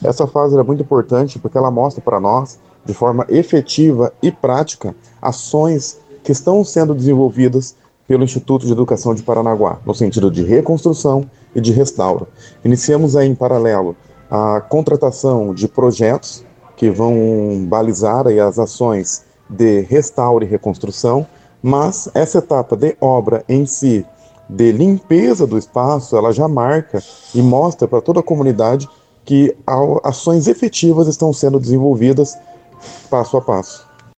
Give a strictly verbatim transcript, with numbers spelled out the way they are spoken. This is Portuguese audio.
Essa fase é muito importante porque ela mostra para nós, de forma efetiva e prática, ações que estão sendo desenvolvidas pelo Instituto de Educação de Paranaguá, no sentido de reconstrução e de restauro. Iniciamos aí em paralelo a contratação de projetos que vão balizar aí as ações de restauro e reconstrução, mas essa etapa de obra em si, de limpeza do espaço, ela já marca e mostra para toda a comunidade que ações efetivas estão sendo desenvolvidas passo a passo.